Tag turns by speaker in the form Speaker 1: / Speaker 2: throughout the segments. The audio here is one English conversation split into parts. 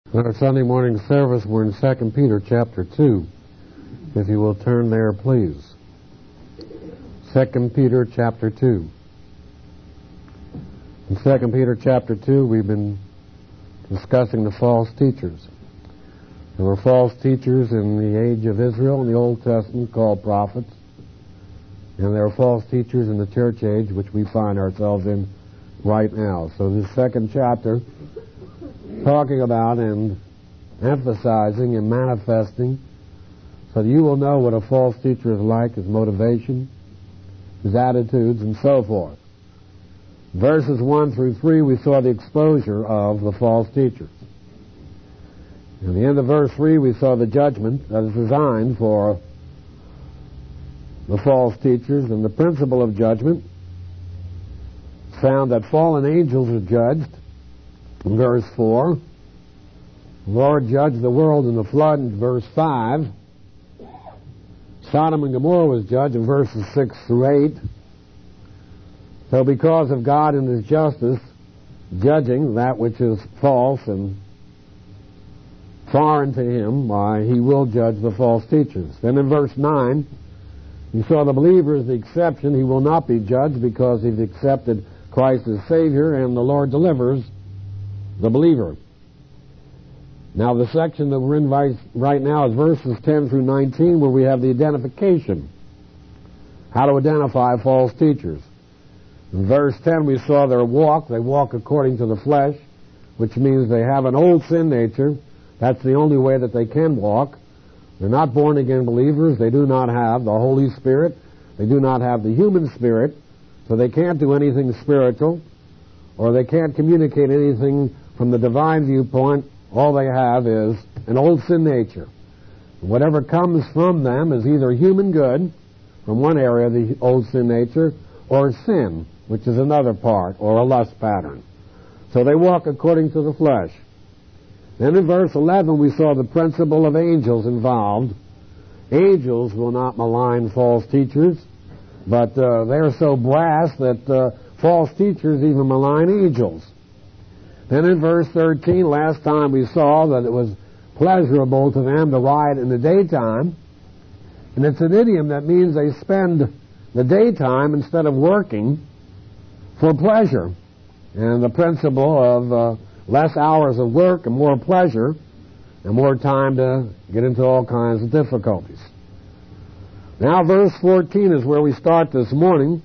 Speaker 1: In our Sunday morning service, we're in 2 Peter chapter 2. If you will turn there, please. 2 Peter chapter 2. In 2 Peter chapter 2, we've been discussing the false teachers. There were false teachers in the age of Israel in the Old Testament called prophets. And there are false teachers in the church age, which we find ourselves in right now. So this second chapter, talking about and emphasizing and manifesting, so that you will know what a false teacher is like, his motivation, his attitudes, and so forth. Verses 1 through 3, we saw the exposure of the false teachers. In the end of verse 3, we saw the judgment that is designed for the false teachers, and the principle of judgment found that fallen angels are judged. In verse 4, the Lord judged the world in the flood. In verse 5, Sodom and Gomorrah was judged in verses 6 through 8. So because of God and His justice judging that which is false and foreign to Him, why, He will judge the false teachers. Then in verse 9, you saw the believer is the exception. He will not be judged because he's accepted Christ as Savior, and the Lord delivers the believer. Now the section that we're in right now is verses 10 through 19, where we have the identification. How to identify false teachers. In verse 10 we saw their walk. They walk according to the flesh, which means they have an old sin nature. That's the only way that they can walk. They're not born-again believers. They do not have the Holy Spirit. They do not have the human spirit, so they can't do anything spiritual, or they can't communicate anything from the divine viewpoint. All they have is an old sin nature. Whatever comes from them is either human good, from one area of the old sin nature, or sin, which is another part, or a lust pattern. So they walk according to the flesh. Then in verse 11 we saw the principle of angels involved. Angels will not malign false teachers, but they're so brass that false teachers even malign angels. Then in verse 13, last time we saw that it was pleasurable to them to ride in the daytime. And it's an idiom that means they spend the daytime instead of working for pleasure. And the principle of less hours of work and more pleasure and more time to get into all kinds of difficulties. Now verse 14 is where we start this morning.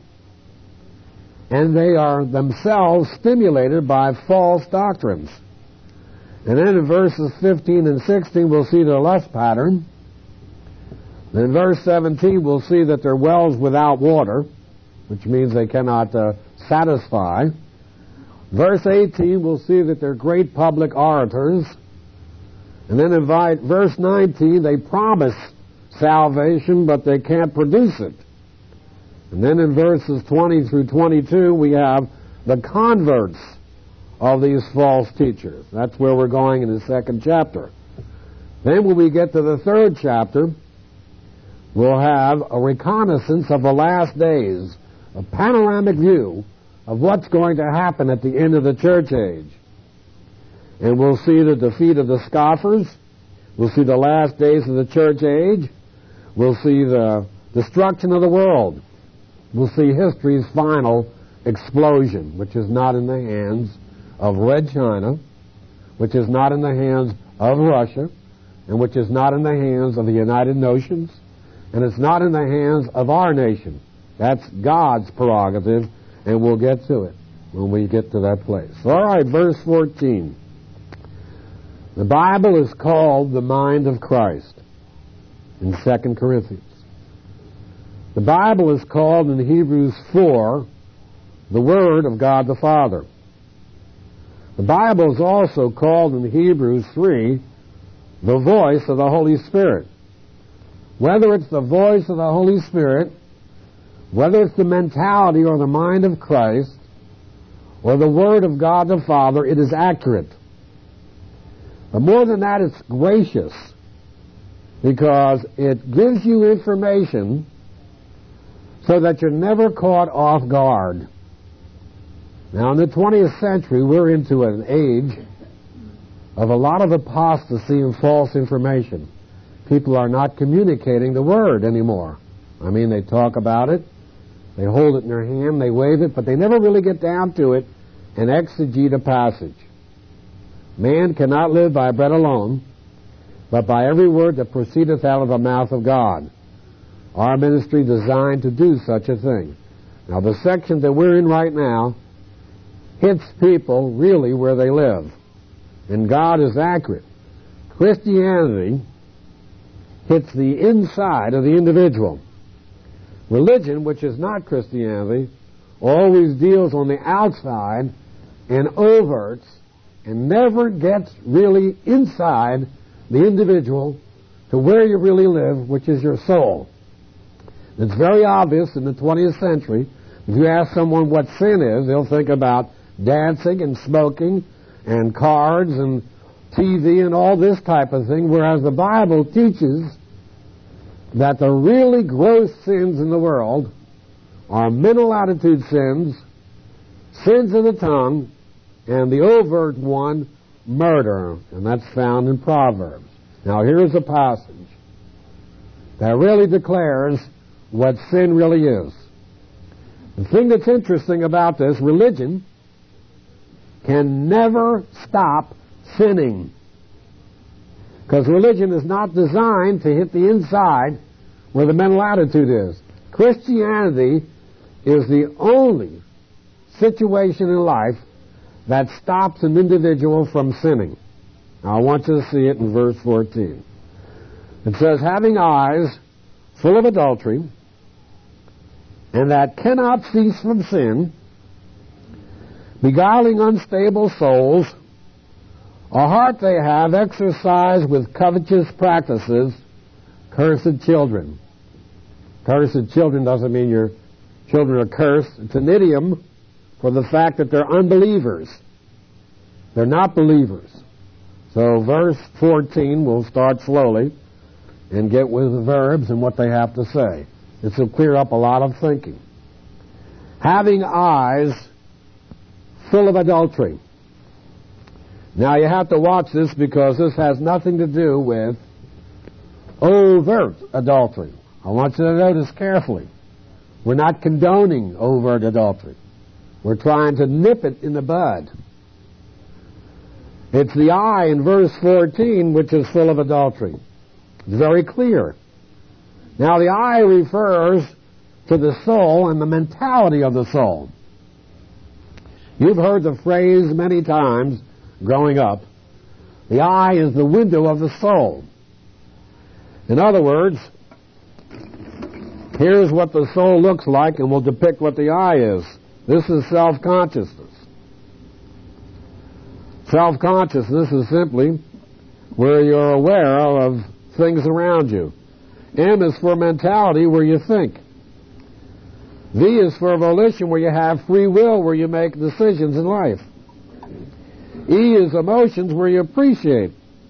Speaker 1: And they are themselves stimulated by false doctrines. And then in verses 15 and 16 we'll see their lust pattern. Then in verse 17 we'll see that they're wells without water, which means they cannot satisfy. Verse 18 we'll see that they're great public orators. And then in verse 19 they promise salvation, but they can't produce it. And then in verses 20 through 22, we have the converts of these false teachers. That's where we're going in the second chapter. Then when we get to the third chapter, we'll have a reconnaissance of the last days, a panoramic view of what's going to happen at the end of the church age. And we'll see the defeat of the scoffers. We'll see the last days of the church age. We'll see the destruction of the world. We'll see history's final explosion, which is not in the hands of Red China, which is not in the hands of Russia, and which is not in the hands of the United Nations, and it's not in the hands of our nation. That's God's prerogative, and we'll get to it when we get to that place. All right, verse 14. The Bible is called the mind of Christ in 2 Corinthians. The Bible is called in Hebrews 4 the Word of God the Father. The Bible is also called in Hebrews 3 the voice of the Holy Spirit. Whether it's the voice of the Holy Spirit, whether it's the mentality or the mind of Christ, or the Word of God the Father, it is accurate. But more than that, it's gracious, because it gives you information so that you're never caught off guard. Now, in the 20th century, we're into an age of a lot of apostasy and false information. People are not communicating the Word anymore. I mean, they talk about it, they hold it in their hand, they wave it, but they never really get down to it and exegete a passage. Man cannot live by bread alone, but by every word that proceedeth out of the mouth of God. Our ministry is designed to do such a thing. Now, the section that we're in right now hits people really where they live. And God is accurate. Christianity hits the inside of the individual. Religion, which is not Christianity, always deals on the outside and overts and never gets really inside the individual to where you really live, which is your soul. It's very obvious in the 20th century. If you ask someone what sin is, they'll think about dancing and smoking and cards and TV and all this type of thing, whereas the Bible teaches that the really gross sins in the world are mental attitude sins, sins of the tongue, and the overt one, murder. And that's found in Proverbs. Now here's a passage that really declares what sin really is. The thing that's interesting about this, religion can never stop sinning. Because religion is not designed to hit the inside where the mental attitude is. Christianity is the only situation in life that stops an individual from sinning. Now I want you to see it in verse 14. It says, having eyes full of adultery, and that cannot cease from sin, beguiling unstable souls, a heart they have exercised with covetous practices, cursed children. Cursed children doesn't mean your children are cursed. It's an idiom for the fact that they're unbelievers. They're not believers. So verse 14, we'll start slowly and get with the verbs and what they have to say. This will clear up a lot of thinking. Having eyes full of adultery. Now you have to watch this because this has nothing to do with overt adultery. I want you to notice carefully. We're not condoning overt adultery. We're trying to nip it in the bud. It's the eye in verse 14 which is full of adultery. It's very clear. Now the eye refers to the soul and the mentality of the soul. You've heard the phrase many times growing up, the eye is the window of the soul. In other words, here's what the soul looks like and will depict what the eye is. This is self-consciousness. Self-consciousness is simply where you're aware of things around you. M is for mentality, where you think. V is for volition, where you have free will, where you make decisions in life. E is emotions, where you appreciate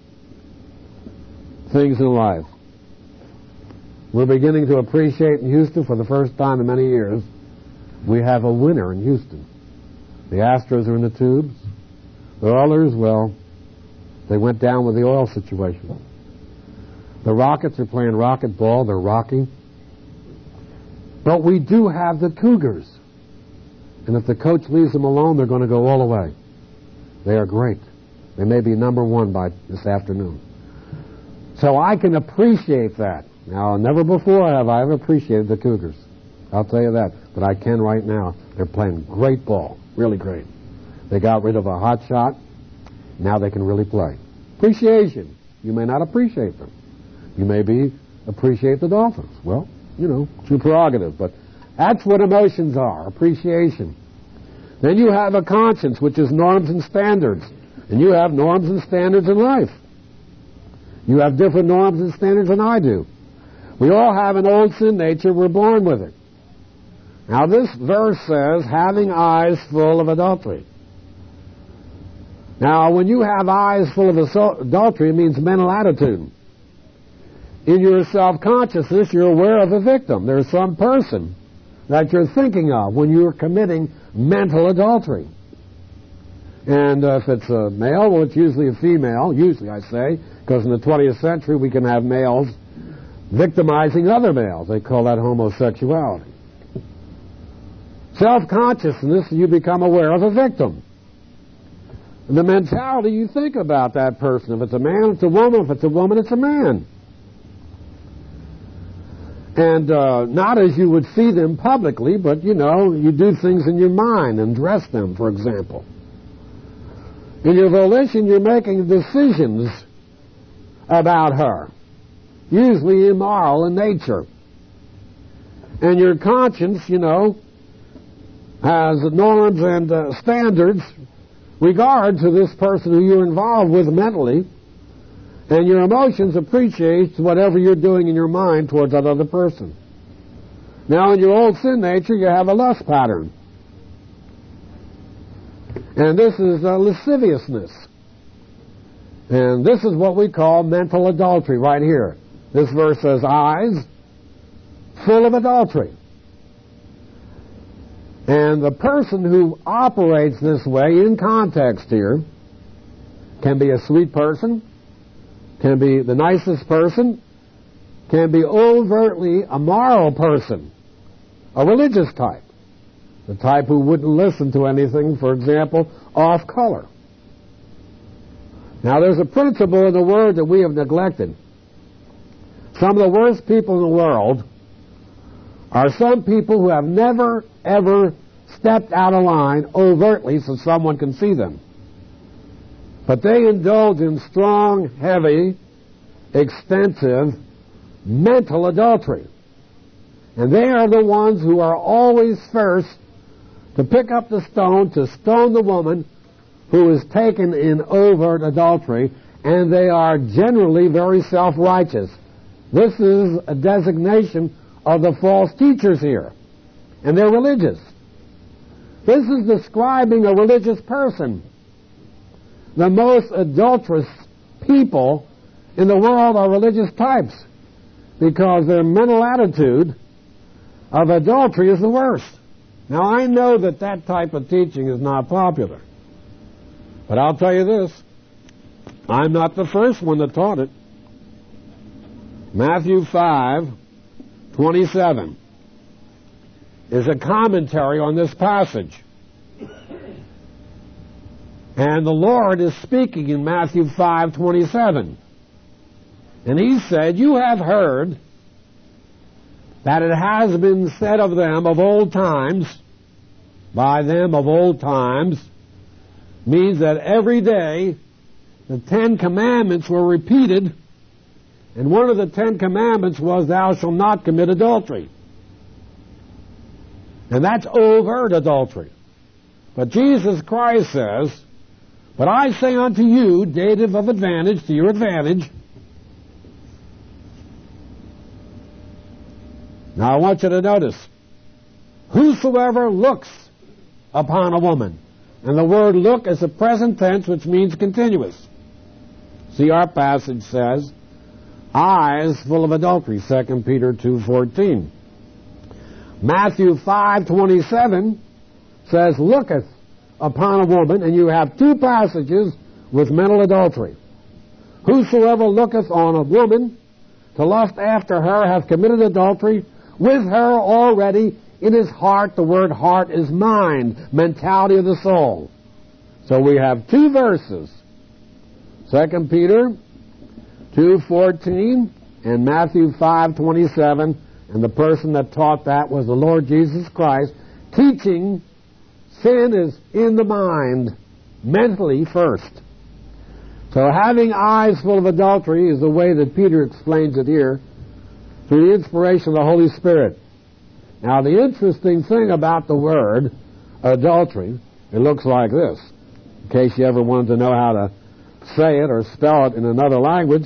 Speaker 1: things in life. We're beginning to appreciate in Houston for the first time in many years. We have a winner in Houston. The Astros are in the tubes. The Oilers, well, they went down with the oil situation. The Rockets are playing rocket ball. They're rocking. But we do have the Cougars. And if the coach leaves them alone, they're going to go all the way. They are great. They may be number one by this afternoon. So I can appreciate that. Now, never before have I ever appreciated the Cougars. I'll tell you that. But I can right now. They're playing great ball. Really great. They got rid of a hot shot. Now they can really play. Appreciation. You may not appreciate them. You may appreciate the Dolphins. Well, you know, it's your prerogative. But that's what emotions are, appreciation. Then you have a conscience, which is norms and standards. And you have norms and standards in life. You have different norms and standards than I do. We all have an old sin nature. We're born with it. Now this verse says, having eyes full of adultery. Now when you have eyes full of adultery, it means mental attitude. In your self-consciousness, you're aware of a victim. There's some person that you're thinking of when you're committing mental adultery. And if it's a male, well, it's usually a female, usually I say, because in the 20th century we can have males victimizing other males. They call that homosexuality. Self-consciousness, you become aware of a victim. And the mentality, you think about that person. If it's a man, it's a woman. If it's a woman, it's a man. And not as you would see them publicly, but, you know, you do things in your mind and dress them, for example. In your volition, you're making decisions about her, usually immoral in nature. And your conscience, you know, has norms and standards regard to this person who you're involved with mentally, and your emotions appreciate whatever you're doing in your mind towards that other person. Now, in your old sin nature, you have a lust pattern. And this is lasciviousness. And this is what we call mental adultery right here. This verse says, eyes full of adultery. And the person who operates this way, in context here, can be a sweet person, can be the nicest person, can be overtly a moral person, a religious type, the type who wouldn't listen to anything, for example, off color. Now, there's a principle in the Word that we have neglected. Some of the worst people in the world are some people who have never, ever stepped out of line overtly so someone can see them. But they indulge in strong, heavy, extensive mental adultery. And they are the ones who are always first to pick up the stone to stone the woman who is taken in overt adultery, and they are generally very self-righteous. This is a designation of the false teachers here, and they're religious. This is describing a religious person. The most adulterous people in the world are religious types, because their mental attitude of adultery is the worst. Now, I know that that type of teaching is not popular, but I'll tell you this, I'm not the first one that taught it. Matthew 5:27 is a commentary on this passage. And the Lord is speaking in Matthew 5:27. And he said, you have heard that it has been said of them of old times, by them of old times, means that every day the 10 Commandments were repeated, and one of the 10 Commandments was, thou shalt not commit adultery. And that's overt adultery. But Jesus Christ says, but I say unto you, dative of advantage, to your advantage. Now I want you to notice, whosoever looks upon a woman. And the word look is a present tense, which means continuous. See, our passage says, eyes full of adultery, 2 Peter 2:14. Matthew 5:27 says, looketh upon a woman, and you have two passages with mental adultery. Whosoever looketh on a woman to lust after her hath committed adultery with her already in his heart. The word heart is mind, mentality of the soul. So we have two verses, 2 Peter 2:14 and Matthew 5:27, and the person that taught that was the Lord Jesus Christ, teaching sin is in the mind, mentally first. So having eyes full of adultery is the way that Peter explains it here, through the inspiration of the Holy Spirit. Now, the interesting thing about the word adultery, it looks like this, in case you ever wanted to know how to say it or spell it in another language.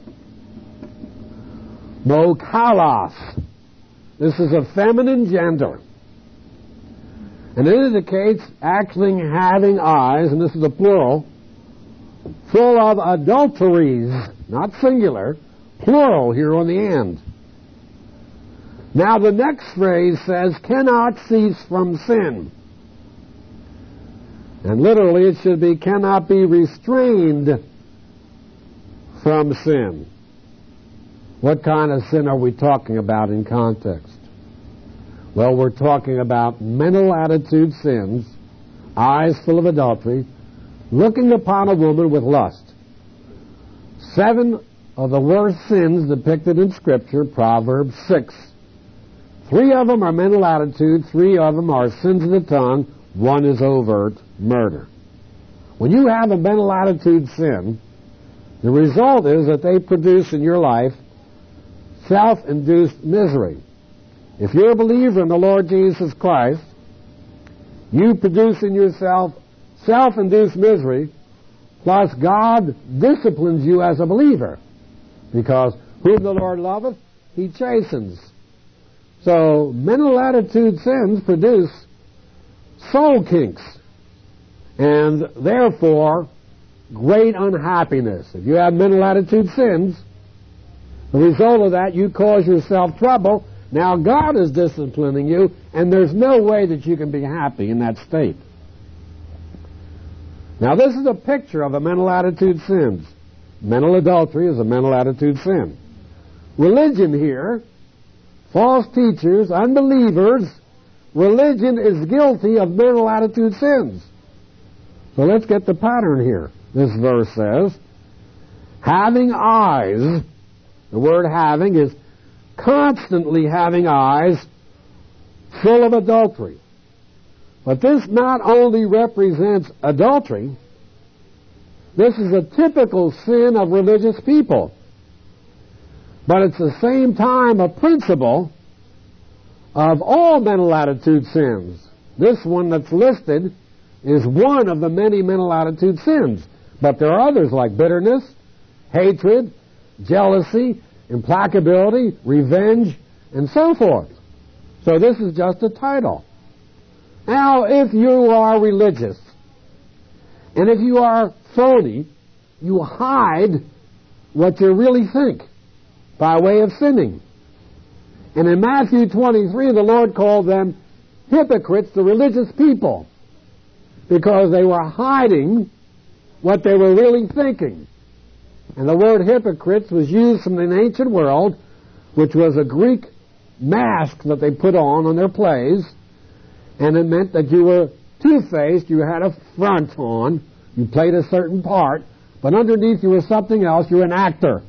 Speaker 1: Mokalos. This is a feminine gender. And it indicates actually having eyes, and this is a plural, full of adulteries, not singular, plural here on the end. Now the next phrase says, cannot cease from sin. And literally it should be, cannot be restrained from sin. What kind of sin are we talking about in context? Well, we're talking about mental attitude sins, eyes full of adultery, looking upon a woman with lust. 7 of the worst sins depicted in Scripture, Proverbs 6. 3 of them are mental attitude, 3 of them are sins of the tongue, 1 is overt murder. When you have a mental attitude sin, the result is that they produce in your life self-induced misery. If you're a believer in the Lord Jesus Christ, you produce in yourself self-induced misery, plus God disciplines you as a believer, because whom the Lord loveth, He chastens. So mental attitude sins produce soul kinks, and therefore great unhappiness. If you have mental attitude sins, the result of that, you cause yourself trouble. Now God is disciplining you, and there's no way that you can be happy in that state. Now this is a picture of a mental attitude sins. Mental adultery is a mental attitude sin. Religion here, false teachers, unbelievers, religion is guilty of mental attitude sins. So let's get the pattern here. This verse says, having eyes, the word having is constantly having eyes full of adultery. But this not only represents adultery, this is a typical sin of religious people. But it's the same time a principle of all mental attitude sins. This one that's listed is one of the many mental attitude sins. But there are others like bitterness, hatred, jealousy, implacability, revenge, and so forth. So this is just a title. Now, if you are religious, and if you are phony, you hide what you really think by way of sinning. And in Matthew 23, the Lord called them hypocrites, the religious people, because they were hiding what they were really thinking. And the word hypocrites was used from the ancient world, which was a Greek mask that they put on their plays, and it meant that you were two-faced, you had a front on, you played a certain part, but underneath you was something else, you were an actor.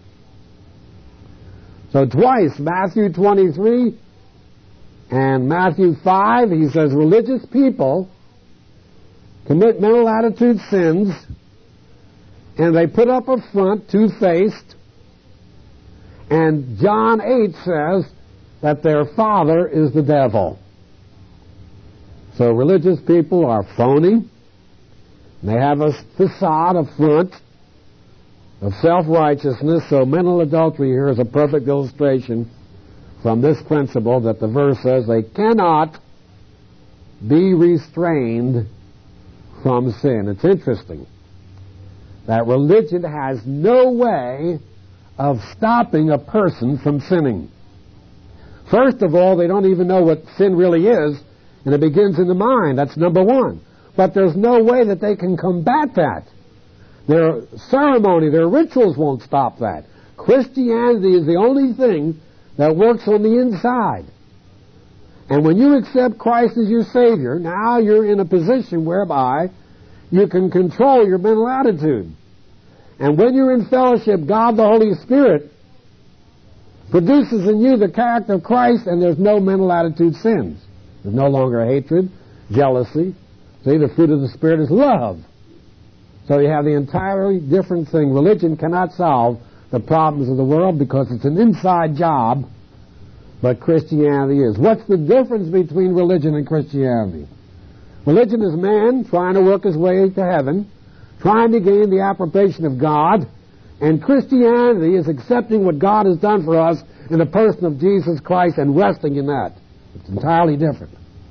Speaker 1: So twice, Matthew 23 and Matthew 5, he says religious people commit mental attitude sins, and they put up a front, two-faced, and John 8 says that their father is the devil. So religious people are phony. They have a facade, a front of self-righteousness. So mental adultery here is a perfect illustration from this principle that the verse says they cannot be restrained from sin. It's interesting that religion has no way of stopping a person from sinning. First of all, they don't even know what sin really is, and it begins in the mind. That's number one. But there's no way that they can combat that. Their ceremony, their rituals won't stop that. Christianity is the only thing that works on the inside. And when you accept Christ as your Savior, now you're in a position whereby you can control your mental attitude. And when you're in fellowship, God the Holy Spirit produces in you the character of Christ, and there's no mental attitude sins. There's no longer hatred, jealousy. See, the fruit of the Spirit is love. So you have the entirely different thing. Religion cannot solve the problems of the world because it's an inside job, but Christianity is. What's the difference between religion and Christianity? Religion is man trying to work his way to heaven, trying to gain the approbation of God, and Christianity is accepting what God has done for us in the person of Jesus Christ and resting in that. It's entirely different.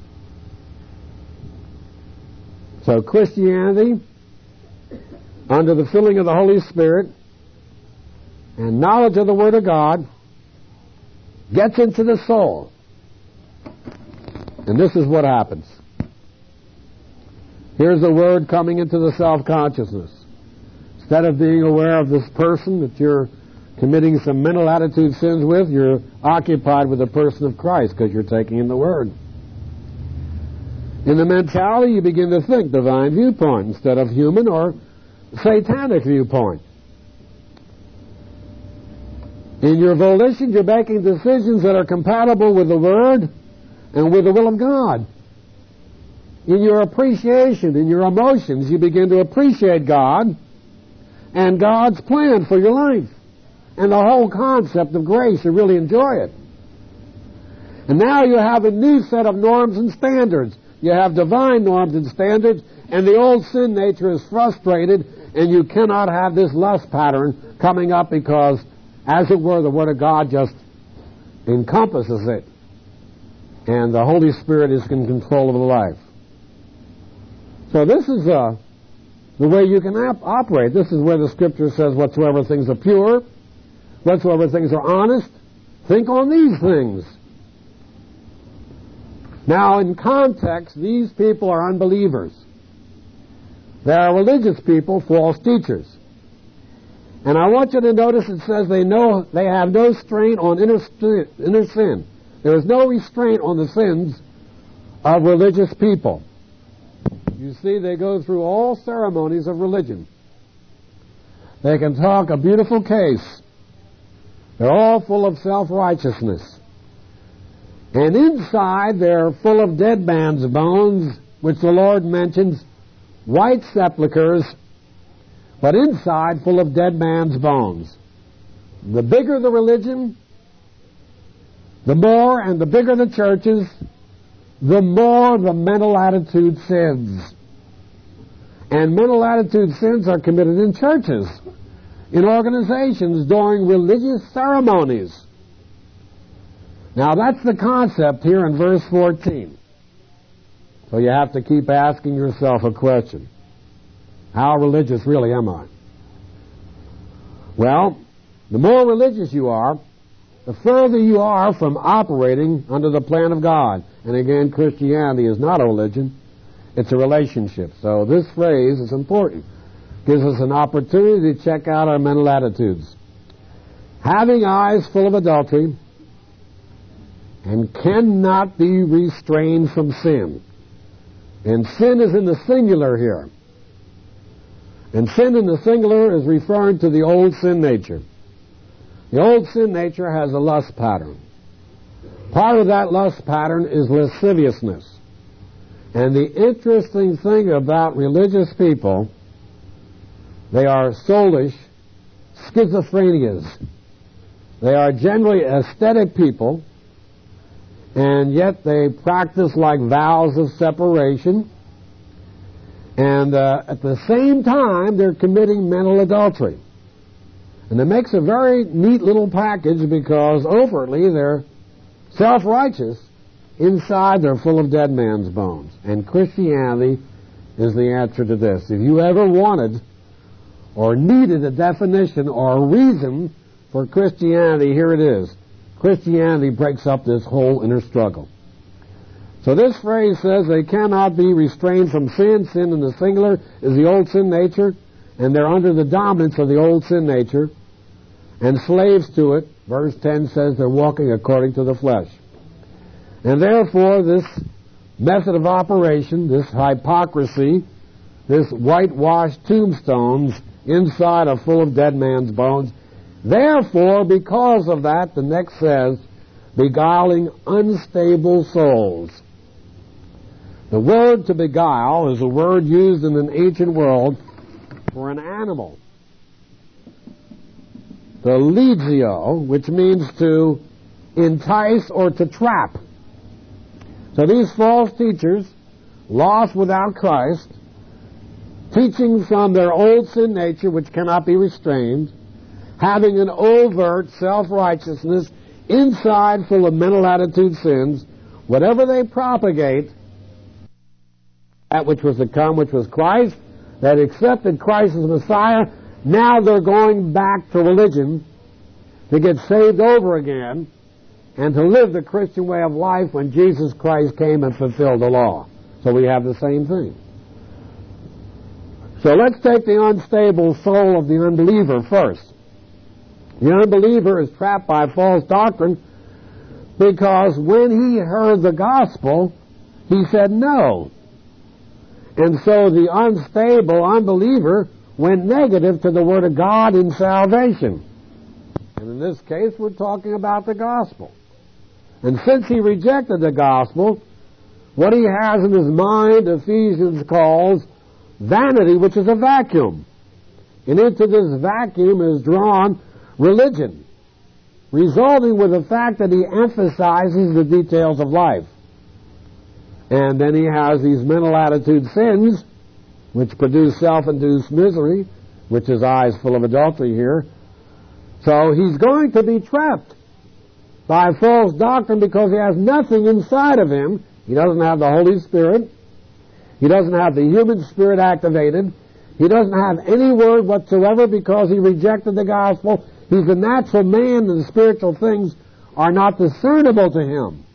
Speaker 1: So Christianity, under the filling of the Holy Spirit and knowledge of the Word of God, gets into the soul. And this is what happens. Here's the Word coming into the self-consciousness. Instead of being aware of this person that you're committing some mental attitude sins with, you're occupied with the person of Christ because you're taking in the Word. In the mentality, you begin to think divine viewpoint instead of human or satanic viewpoint. In your volition, you're making decisions that are compatible with the Word and with the will of God. In your appreciation, in your emotions, you begin to appreciate God and God's plan for your life and the whole concept of grace. You really enjoy it. And now you have a new set of norms and standards. You have divine norms and standards, and the old sin nature is frustrated, and you cannot have this lust pattern coming up because, as it were, the Word of God just encompasses it, and the Holy Spirit is in control of the life. So this is the way you can operate. This is where the Scripture says, whatsoever things are pure, whatsoever things are honest, think on these things. Now, in context, these people are unbelievers. They are religious people, false teachers. And I want you to notice it says they have no restraint on inner sin. There is no restraint on the sins of religious people. You see, they go through all ceremonies of religion. They can talk a beautiful case. They're all full of self-righteousness. And inside, they're full of dead man's bones, which the Lord mentions, white sepulchres, but inside full of dead man's bones. The bigger the religion, the more and the bigger the churches, the more the mental attitude sins. And mental attitude sins are committed in churches, in organizations, during religious ceremonies. Now that's the concept here in verse 14. So you have to keep asking yourself a question. How religious really am I? Well, the more religious you are, the further you are from operating under the plan of God. And again, Christianity is not a religion, it's a relationship. So this phrase is important. Gives us an opportunity to check out our mental attitudes. Having eyes full of adultery, and cannot be restrained from sin. And sin is in the singular here. And sin in the singular is referring to the old sin nature. The old sin nature has a lust pattern. Part of that lust pattern is lasciviousness. And the interesting thing about religious people, they are soulish schizophrenias. They are generally aesthetic people, and yet they practice like vows of separation, and at the same time they're committing mental adultery. And it makes a very neat little package because overtly they're self-righteous, inside they're full of dead man's bones. And Christianity is the answer to this. If you ever wanted or needed a definition or a reason for Christianity, here it is. Christianity breaks up this whole inner struggle. So this phrase says they cannot be restrained from sin. Sin in the singular is the old sin nature, and they're under the dominance of the old sin nature, and slaves to it. Verse 10 says they're walking according to the flesh. And therefore this method of operation, this hypocrisy, this whitewashed tombstones inside are full of dead man's bones. Therefore, because of that, the next says, beguiling unstable souls. The word to beguile is a word used in an ancient world for an animal. The legio, which means to entice or to trap. So these false teachers, lost without Christ, teaching from their old sin nature which cannot be restrained, having an overt self-righteousness, inside full of mental attitude sins, whatever they propagate, that which was to come, which was Christ, that accepted Christ as Messiah, now they're going back to religion to get saved over again and to live the Christian way of life when Jesus Christ came and fulfilled the law. So we have the same thing. So let's take the unstable soul of the unbeliever first. The unbeliever is trapped by false doctrine because when he heard the gospel, he said no. And so the unstable unbeliever went negative to the Word of God in salvation. And in this case, we're talking about the gospel. And since he rejected the gospel, what he has in his mind, Ephesians calls vanity, which is a vacuum. And into this vacuum is drawn religion, resulting with the fact that he emphasizes the details of life. And then he has these mental attitude sins, which produce self-induced misery, which is eyes full of adultery here. So he's going to be trapped by false doctrine because he has nothing inside of him. He doesn't have the Holy Spirit. He doesn't have the human spirit activated. He doesn't have any word whatsoever because he rejected the gospel. He's a natural man and spiritual things are not discernible to him.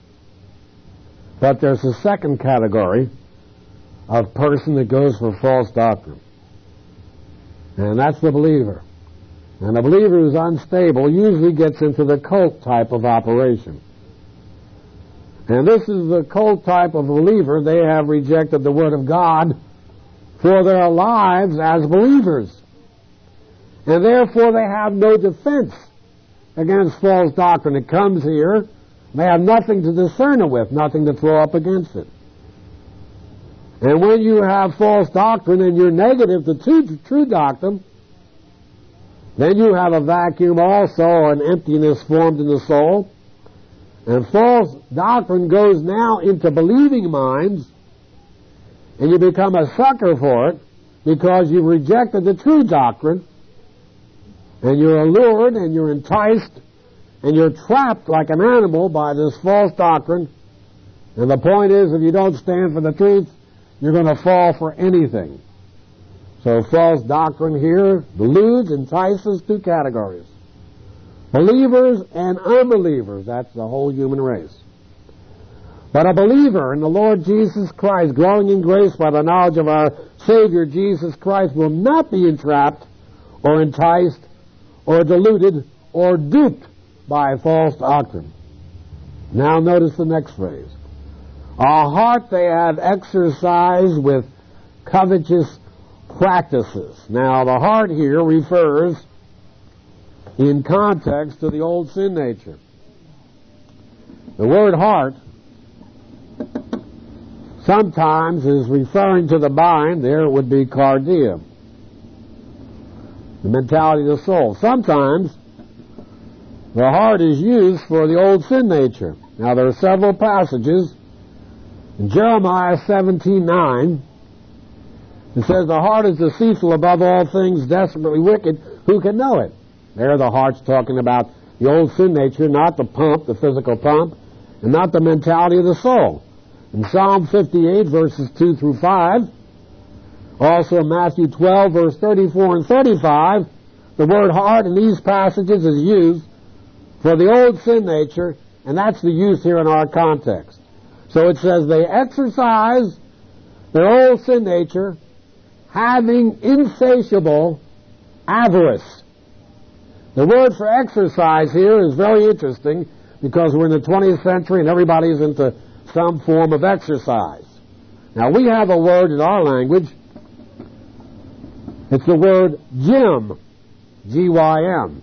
Speaker 1: But there's a second category of person that goes for false doctrine. And that's the believer. And a believer who's unstable usually gets into the cult type of operation. And this is the cult type of believer. They have rejected the Word of God for their lives as believers. And therefore they have no defense against false doctrine. It comes here. They have nothing to discern it with, nothing to throw up against it. And when you have false doctrine and you're negative to true doctrine, then you have a vacuum also, an emptiness formed in the soul. And false doctrine goes now into believing minds, and you become a sucker for it because you've rejected the true doctrine, and you're allured and you're enticed and you're trapped like an animal by this false doctrine. And the point is, if you don't stand for the truth, you're going to fall for anything. So false doctrine here deludes, entices, two categories. Believers and unbelievers. That's the whole human race. But a believer in the Lord Jesus Christ, growing in grace by the knowledge of our Savior Jesus Christ, will not be entrapped or enticed or deluded or duped by false doctrine. Now notice the next phrase. Our heart they have exercised with covetous practices. Now the heart here refers in context to the old sin nature. The word heart sometimes is referring to the mind. There it would be cardia, the mentality of the soul. Sometimes the heart is used for the old sin nature. Now there are several passages. In Jeremiah 17:9, it says, the heart is deceitful above all things, desperately wicked. Who can know it? There the heart's talking about the old sin nature, not the pump, the physical pump, and not the mentality of the soul. In Psalm 58, verses 2 through 5, also in Matthew 12, verse 34 and 35, the word heart in these passages is used for the old sin nature, and that's the use here in our context. So it says they exercise their old sin nature, having insatiable avarice. The word for exercise here is very interesting because we're in the 20th century and everybody's into some form of exercise. Now we have a word in our language. It's the word gym, G-Y-M.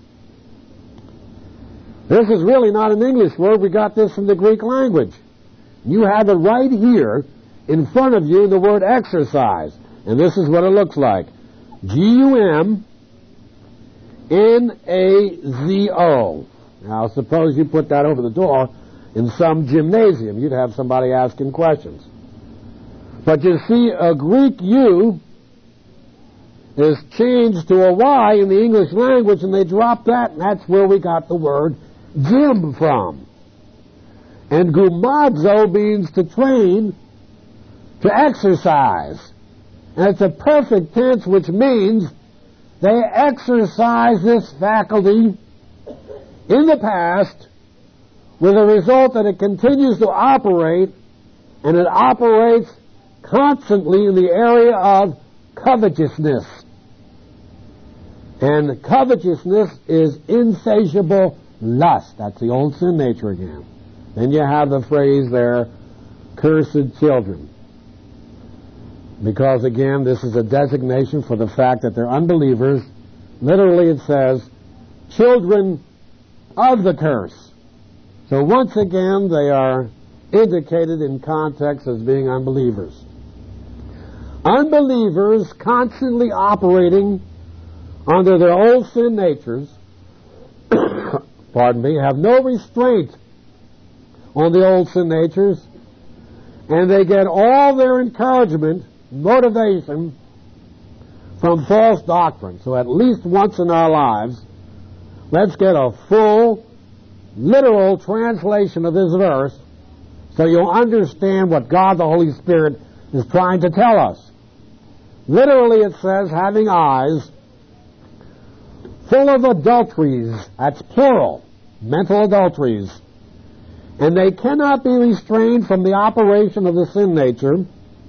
Speaker 1: This is really not an English word. We got this from the Greek language. You have it right here in front of you, the word exercise. And this is what it looks like. G-U-M-N-A-Z-O. Now, suppose you put that over the door in some gymnasium. You'd have somebody asking questions. But you see, a Greek U is changed to a Y in the English language, and they dropped that, and that's where we got the word gym from. And gumazo means to train, to exercise. And it's a perfect tense, which means they exercise this faculty in the past with the result that it continues to operate, and it operates constantly in the area of covetousness. And covetousness is insatiable lust. That's the old sin nature again. Then you have the phrase there, cursed children. Because again, this is a designation for the fact that they're unbelievers. Literally it says, children of the curse. So once again, they are indicated in context as being unbelievers. Unbelievers constantly operating under their old sin natures, pardon me, have no restraint on the old sin natures, and they get all their encouragement, motivation from false doctrine. So at least once in our lives, let's get a full, literal translation of this verse so you'll understand what God the Holy Spirit is trying to tell us. Literally it says, having eyes full of adulteries, that's plural, mental adulteries, and they cannot be restrained from the operation of the sin nature,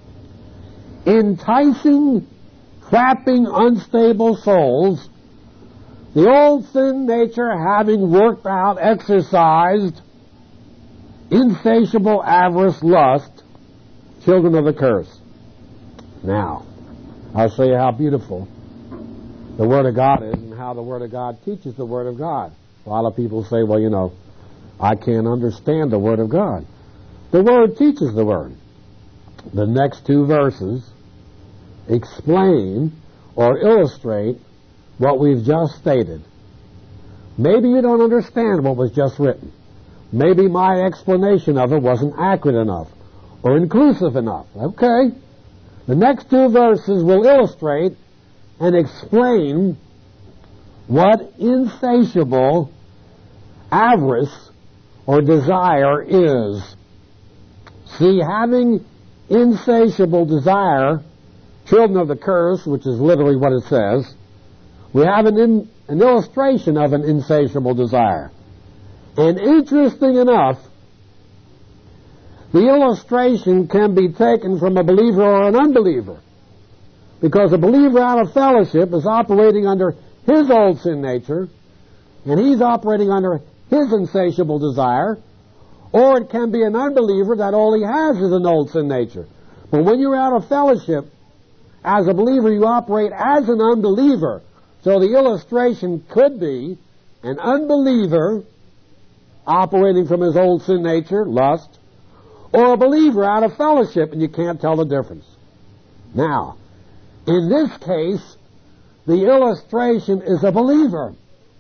Speaker 1: enticing, trapping unstable souls, the old sin nature having worked out, exercised, insatiable avarice, lust, children of the curse. Now, I'll show you how beautiful the Word of God is and how the Word of God teaches the Word of God. A lot of people say, well, you know, I can't understand the Word of God. The Word teaches the Word. The next two verses explain or illustrate what we've just stated. Maybe you don't understand what was just written. Maybe my explanation of it wasn't accurate enough or inclusive enough. Okay. The next two verses will illustrate and explain what insatiable avarice or desire is. See, having insatiable desire, children of the curse, which is literally what it says, we have an illustration of an insatiable desire. And interesting enough, the illustration can be taken from a believer or an unbeliever. Because a believer out of fellowship is operating under his old sin nature, and he's operating under his insatiable desire, or it can be an unbeliever that all he has is an old sin nature. But when you're out of fellowship, as a believer, you operate as an unbeliever. So the illustration could be an unbeliever operating from his old sin nature, lust, or a believer out of fellowship, and you can't tell the difference. Now, in this case, the illustration is a believer.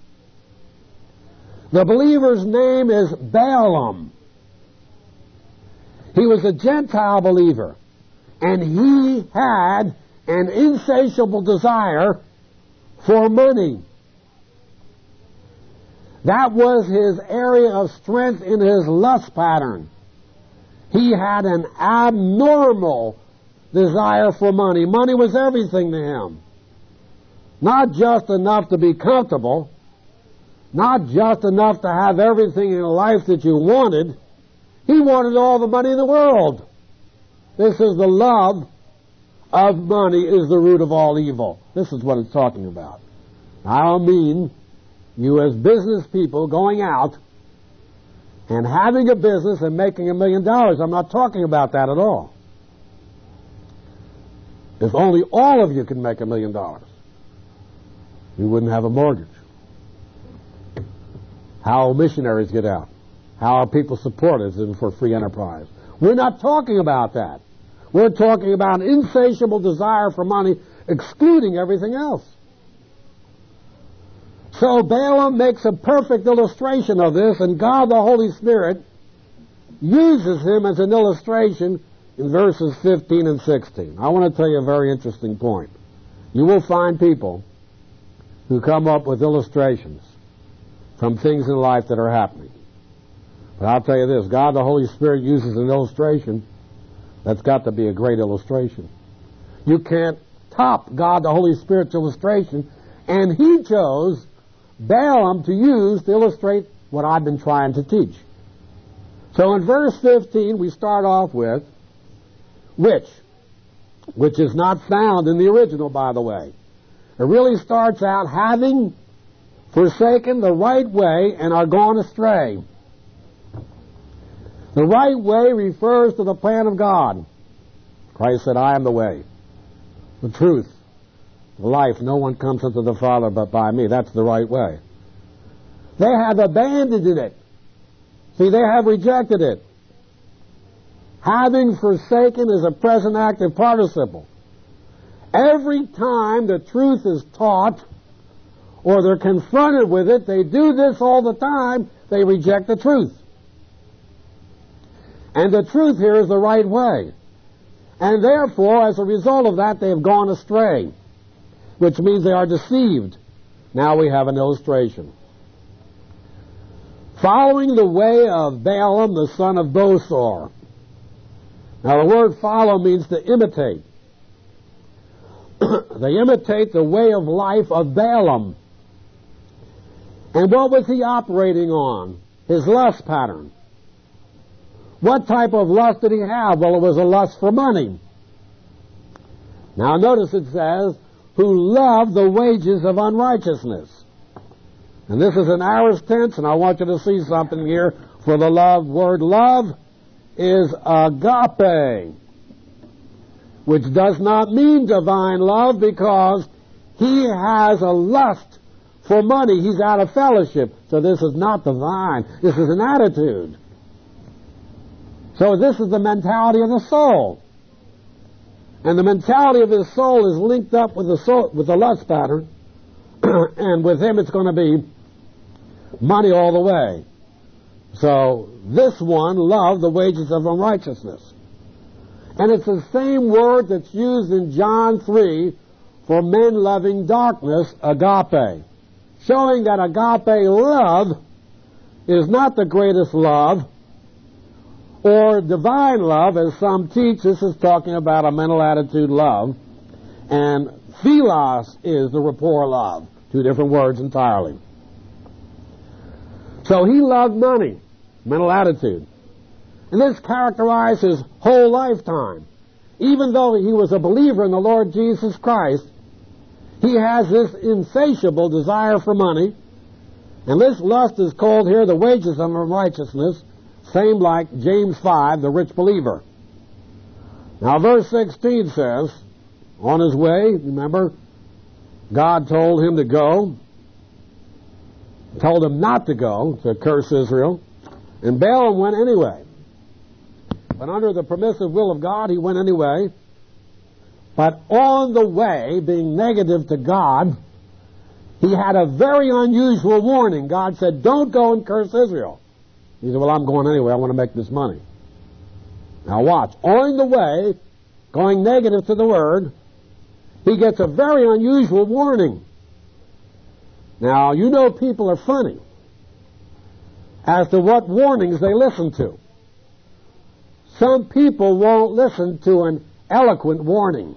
Speaker 1: The believer's name is Balaam. He was a Gentile believer, and he had an insatiable desire for money. That was his area of strength in his lust pattern. He had an abnormal desire for money. Money was everything to him. Not just enough to be comfortable, not just enough to have everything in life that you wanted. He wanted all the money in the world. This is the love of money is the root of all evil. This is what it's talking about. I don't mean you as business people going out and having a business and making $1 million. I'm not talking about that at all. If only all of you could make $1 million, you wouldn't have a mortgage. How missionaries get out. How are people supported for free enterprise. We're not talking about that. We're talking about an insatiable desire for money, excluding everything else. So Balaam makes a perfect illustration of this, and God the Holy Spirit uses him as an illustration in verses 15 and 16. I want to tell you a very interesting point. You will find people who come up with illustrations from things in life that are happening. But I'll tell you this, God the Holy Spirit uses an illustration that's got to be a great illustration. You can't top God the Holy Spirit's illustration, and he chose Balaam to use to illustrate what I've been trying to teach. So in verse 15 we start off with, which, which is not found in the original, by the way. It really starts out having forsaken the right way and are gone astray. The right way refers to the plan of God. Christ said, I am the way, the truth, the life. No one comes unto the Father but by me. That's the right way. They have abandoned it. See, they have rejected it. Having forsaken is a present active participle. Every time the truth is taught or they're confronted with it, they do this all the time. They reject the truth. And the truth here is the right way. And therefore, as a result of that, they have gone astray, which means they are deceived. Now we have an illustration. Following the way of Balaam, the son of Bosor. Now the word follow means to imitate. They imitate the way of life of Balaam. And what was he operating on? His lust pattern. What type of lust did he have? Well, it was a lust for money. Now notice it says, who love the wages of unrighteousness. And this is an aorist tense, and I want you to see something here. For the word love is agape, which does not mean divine love, because he has a lust for money. He's out of fellowship. So this is not divine. This is an attitude. So this is the mentality of the soul. And the mentality of his soul is linked up with the lust pattern. And with him it's going to be money all the way. So this one loved the wages of unrighteousness. And it's the same word that's used in John 3 for men loving darkness, agape. Showing that agape love is not the greatest love, or divine love, as some teach. This is talking about a mental attitude love. And philos is the rapport love. Two different words entirely. So he loved money, mental attitude. And this characterized his whole lifetime. Even though he was a believer in the Lord Jesus Christ, he has this insatiable desire for money. And this lust is called here the wages of unrighteousness, same like James 5, the rich believer. Now verse 16 says, on his way, remember, God told him to go, told him not to go, to curse Israel, and Balaam went anyway. But under the permissive will of God, he went anyway. But on the way, being negative to God, he had a very unusual warning. God said, don't go and curse Israel. He said, well, I'm going anyway. I want to make this money. Now watch. On the way, going negative to the word, he gets a very unusual warning. Now, you know people are funny as to what warnings they listen to. Some people won't listen to an eloquent warning,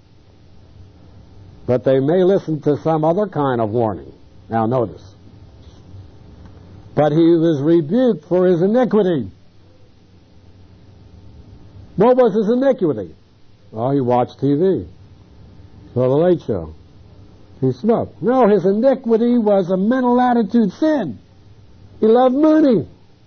Speaker 1: but they may listen to some other kind of warning. Now notice. But he was rebuked for his iniquity. What was his iniquity? Oh, he watched TV. Saw the Late Show. He smoked. No, his iniquity was a mental attitude sin. He loved money.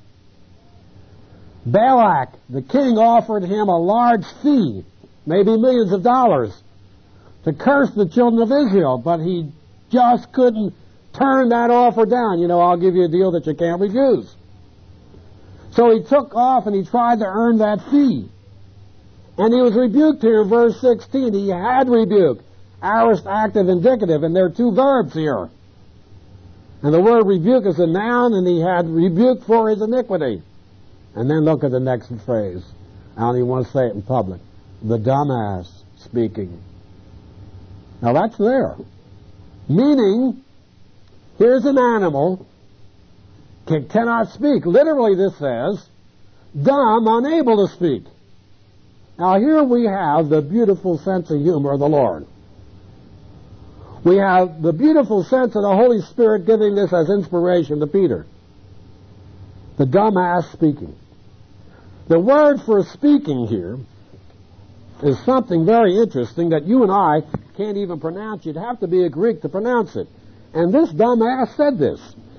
Speaker 1: Balak, the king, offered him a large fee, maybe millions of dollars, to curse the children of Israel, but he just couldn't turn that offer down. You know, I'll give you a deal that you can't refuse. So he took off and he tried to earn that fee. And he was rebuked here in verse 16. He had rebuked. Aorist, active, indicative, and there are two verbs here. And the word rebuke is a noun, and he had rebuked for his iniquity. And then look at the next phrase. I don't even want to say it in public. The dumbass speaking. Now that's there. Meaning, here's an animal, cannot speak. Literally this says, dumb, unable to speak. Now here we have the beautiful sense of humor of the Lord. We have the beautiful sense of the Holy Spirit giving this as inspiration to Peter. The dumbass speaking. The word for speaking here is something very interesting that you and I can't even pronounce. You'd have to be a Greek to pronounce it. And this dumbass said this.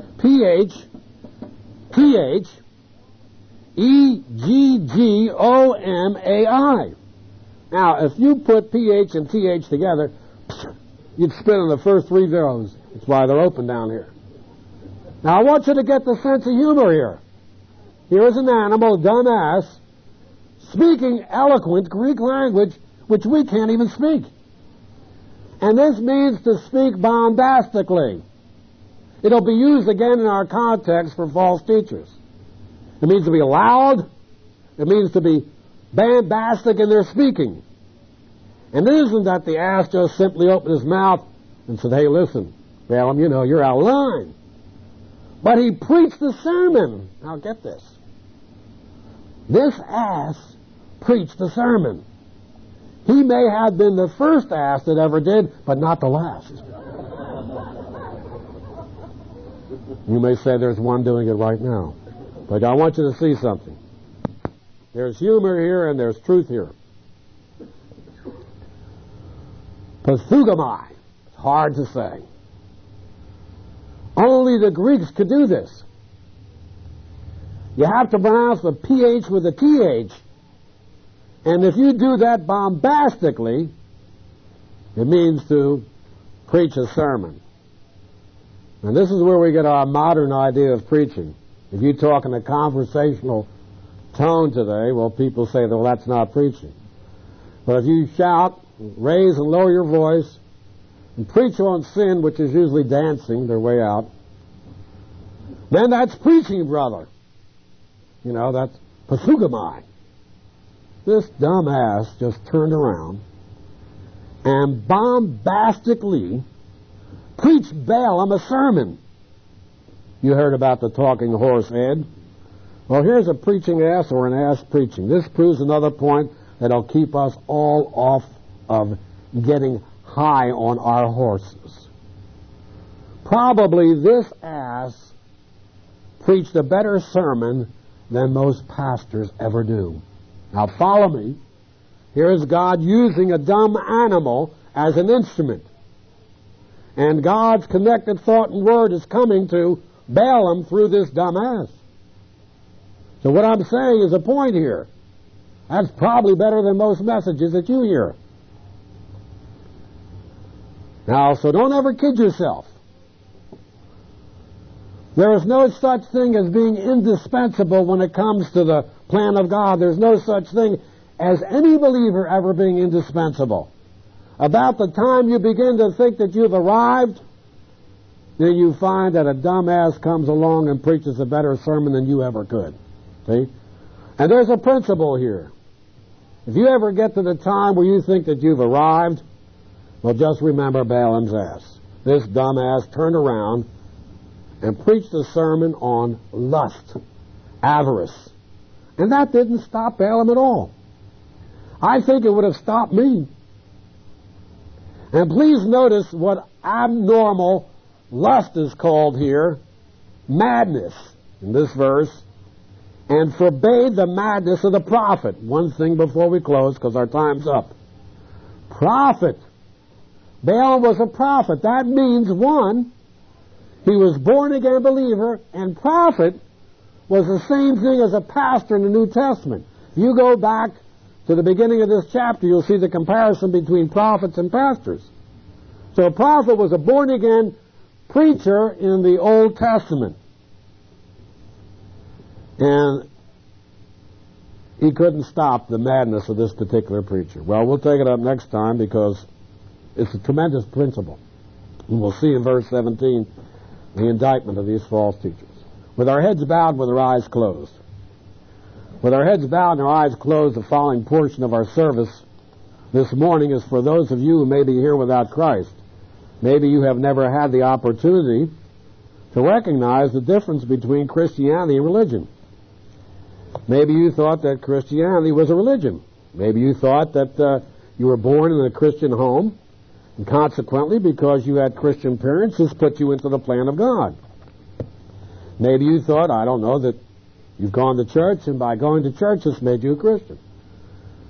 Speaker 1: P-H-T-H-E-G-G-O-M-A-I. Now, if you put P-H and T-H together, you'd spin on the first three zeros. That's why they're open down here. Now, I want you to get the sense of humor here. Here is an animal, dumbass, speaking eloquent Greek language, which we can't even speak. And this means to speak bombastically. It'll be used again in our context for false teachers. It means to be loud. It means to be bombastic in their speaking. And it isn't that the ass just simply opened his mouth and said, hey, listen, Balaam, you know, you're out of line. But he preached the sermon. Now get this. This ass preached the sermon. He may have been the first ass that ever did, but not the last. You may say there's one doing it right now. But I want you to see something. There's humor here and there's truth here. Pathugomai. It's hard to say. Only the Greeks could do this. You have to pronounce the PH with a TH. And if you do that bombastically, it means to preach a sermon. And this is where we get our modern idea of preaching. If you talk in a conversational tone today, well, people say, well, that's not preaching. But if you shout, raise and lower your voice, and preach on sin, which is usually dancing their way out, then that's preaching, brother. You know, that's pathugomai. This dumbass just turned around and bombastically preached Balaam a sermon. You heard about the talking horse, Ed? Well, here's a preaching ass or an ass preaching. This proves another point that'll keep us all off of getting high on our horses. Probably this ass preached a better sermon than most pastors ever do. Now follow me. Here is God using a dumb animal as an instrument. And God's connected thought and word is coming to Balaam through this dumb ass. So what I'm saying is a point here. That's probably better than most messages that you hear. Now, so don't ever kid yourself. There is no such thing as being indispensable when it comes to the plan of God. There's no such thing as any believer ever being indispensable. About the time you begin to think that you've arrived, then you find that a dumbass comes along and preaches a better sermon than you ever could. See? And there's a principle here. If you ever get to the time where you think that you've arrived, well, just remember Balaam's ass. This dumbass turned around and preached a sermon on lust, avarice. And that didn't stop Balaam at all. I think it would have stopped me. And please notice what abnormal lust is called here, madness, in this verse, and forbade the madness of the prophet. One thing before we close, because our time's up. Prophet. Balaam was a prophet. That means, one, he was born-again believer, and prophet was the same thing as a pastor in the New Testament. If you go back to the beginning of this chapter, you'll see the comparison between prophets and pastors. So a prophet was a born-again preacher in the Old Testament. And he couldn't stop the madness of this particular preacher. Well, we'll take it up next time because it's a tremendous principle. And we'll see in verse 17 the indictment of these false teachers. With our heads bowed, with our eyes closed. With our heads bowed and our eyes closed, the following portion of our service this morning is for those of you who may be here without Christ. Maybe you have never had the opportunity to recognize the difference between Christianity and religion. Maybe you thought that Christianity was a religion. Maybe you thought that you were born in a Christian home, and consequently, because you had Christian parents, this put you into the plan of God. Maybe you thought, I don't know, that you've gone to church, and by going to church, this made you a Christian.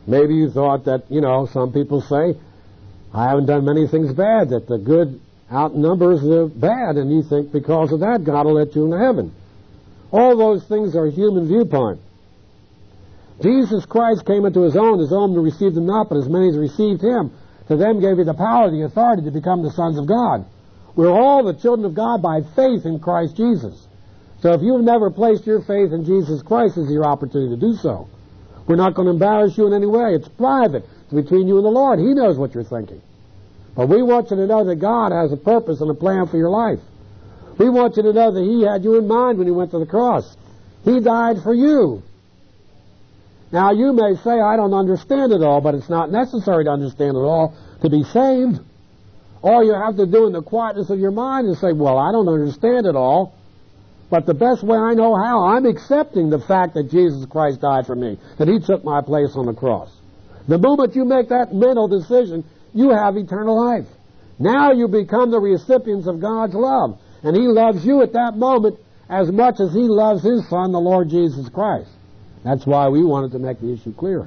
Speaker 1: Maybe you thought that, some people say, I haven't done many things bad, that the good outnumbers the bad, and you think because of that God will let you into heaven. All those things are human viewpoint. Jesus Christ came into his own received him not, but as many as received him, to them gave he the power, the authority to become the sons of God. We're all the children of God by faith in Christ Jesus. So if you've never placed your faith in Jesus Christ, this is your opportunity to do so. We're not going to embarrass you in any way. It's private. It's between you and the Lord. He knows what you're thinking. But we want you to know that God has a purpose and a plan for your life. We want you to know that he had you in mind when he went to the cross. He died for you. Now, you may say, I don't understand it all, but it's not necessary to understand it all to be saved. All you have to do in the quietness of your mind is say, well, I don't understand it all, but the best way I know how, I'm accepting the fact that Jesus Christ died for me, that he took my place on the cross. The moment you make that mental decision, you have eternal life. Now you become the recipients of God's love, and he loves you at that moment as much as he loves his Son, the Lord Jesus Christ. That's why we wanted to make the issue clear.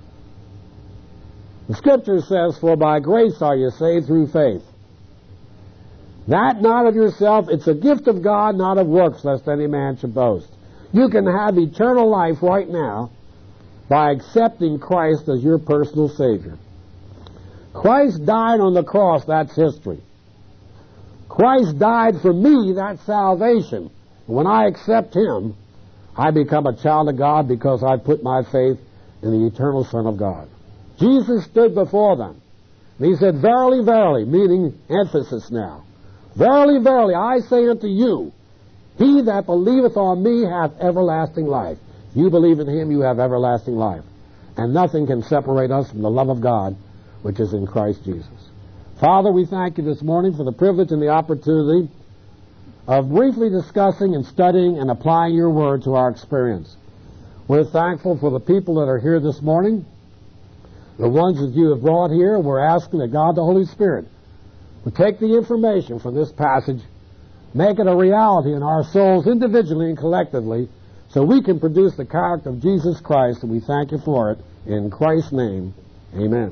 Speaker 1: The Scripture says, for by grace are you saved through faith. That not of yourself, it's a gift of God, not of works, lest any man should boast. You can have eternal life right now by accepting Christ as your personal Savior. Christ died on the cross, that's history. Christ died for me, that's salvation. When I accept him, I become a child of God because I put my faith in the eternal Son of God. Jesus stood before them, and he said, verily, verily, meaning emphasis now. Verily, verily, I say unto you, he that believeth on me hath everlasting life. If you believe in him, you have everlasting life. And nothing can separate us from the love of God, which is in Christ Jesus. Father, we thank you this morning for the privilege and the opportunity of briefly discussing and studying and applying your word to our experience. We're thankful for the people that are here this morning, the ones that you have brought here. We're asking that God, the Holy Spirit, would take the information from this passage, make it a reality in our souls individually and collectively, so we can produce the character of Jesus Christ, and we thank you for it. In Christ's name, amen.